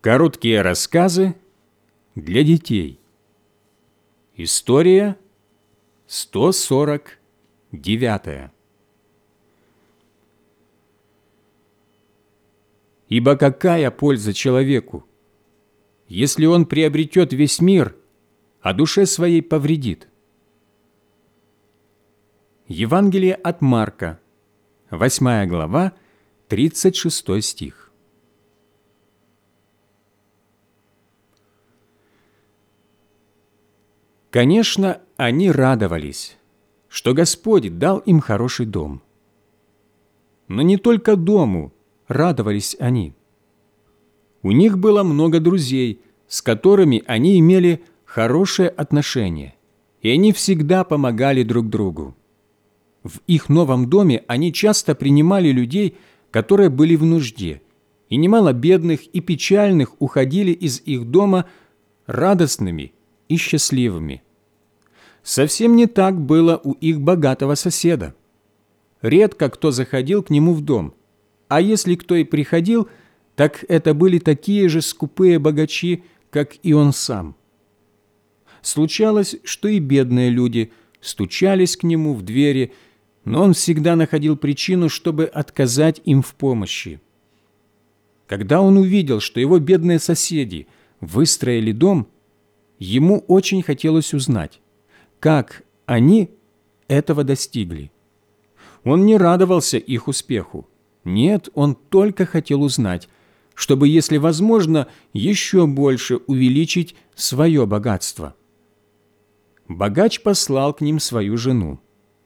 Короткие рассказы для детей. История 149. Ибо какая польза человеку, если он приобретет весь мир, а душе своей повредит? Евангелие от Марка, 8 глава, 36 стих. Конечно, они радовались, что Господь дал им хороший дом. Но не только дому радовались они. У них было много друзей, с которыми они имели хорошее отношение, и они всегда помогали друг другу. В их новом доме они часто принимали людей, которые были в нужде, и немало бедных и печальных уходили из их дома радостными и счастливыми. Совсем не так было у их богатого соседа. Редко кто заходил к нему в дом, а если кто и приходил, так это были такие же скупые богачи, как и он сам. Случалось, что и бедные люди стучались к нему в двери, но он всегда находил причину, чтобы отказать им в помощи. Когда он увидел, что его бедные соседи выстроили дом, ему очень хотелось узнать, как они этого достигли. Он не радовался их успеху. Нет, он только хотел узнать, чтобы, если возможно, еще больше увеличить свое богатство. Богач послал к ним свою жену.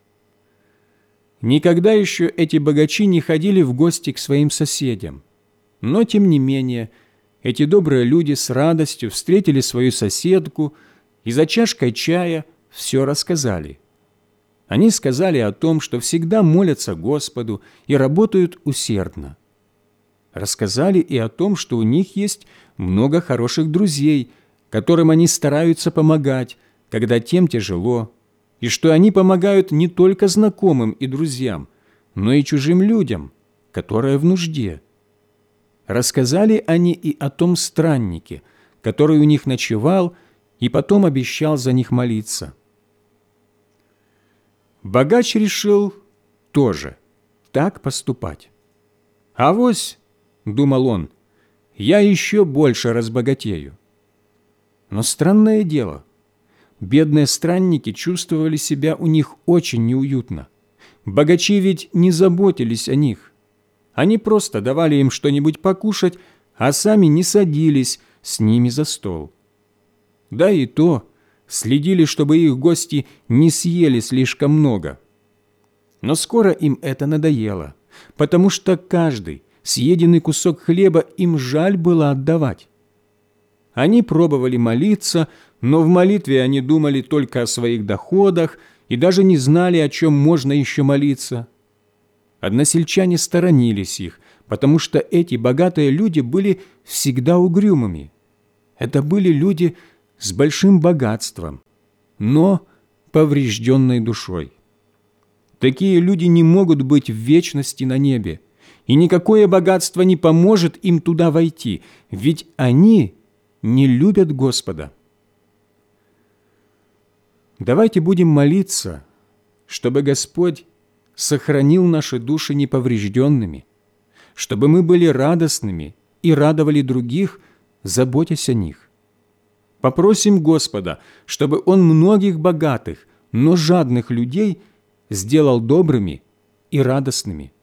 Никогда еще эти богачи не ходили в гости к своим соседям, но, тем не менее, эти добрые люди с радостью встретили свою соседку и за чашкой чая все рассказали. Они сказали о том, что всегда молятся Господу и работают усердно. Рассказали и о том, что у них есть много хороших друзей, которым они стараются помогать, когда тем тяжело, и что они помогают не только знакомым и друзьям, но и чужим людям, которые в нужде. Рассказали они и о том страннике, который у них ночевал и потом обещал за них молиться. Богач решил тоже так поступать. «Авось, — думал он, — я еще больше разбогатею». Но странное дело, бедные странники чувствовали себя у них очень неуютно. Богачи ведь не заботились о них. Они просто давали им что-нибудь покушать, а сами не садились с ними за стол. Да и то следили, чтобы их гости не съели слишком много. Но скоро им это надоело, потому что каждый съеденный кусок хлеба им жаль было отдавать. Они пробовали молиться, но в молитве они думали только о своих доходах и даже не знали, о чем можно еще молиться. Односельчане сторонились их, потому что эти богатые люди были всегда угрюмыми. Это были люди с большим богатством, но поврежденной душой. Такие люди не могут быть в вечности на небе, и никакое богатство не поможет им туда войти, ведь они не любят Господа. Давайте будем молиться, чтобы Господь сохранил наши души неповрежденными, чтобы мы были радостными и радовали других, заботясь о них. Попросим Господа, чтобы Он многих богатых, но жадных людей сделал добрыми и радостными.